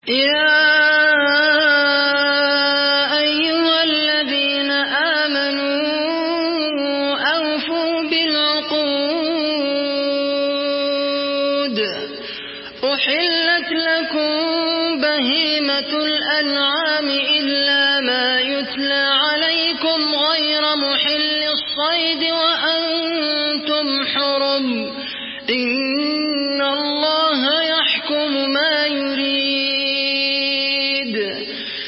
يا أيها الذين آمنوا أوفوا بالعقود أحلت لكم بهيمة الأنعام إلا ما يتلى عليكم غير محل الصيد وأنتم حرم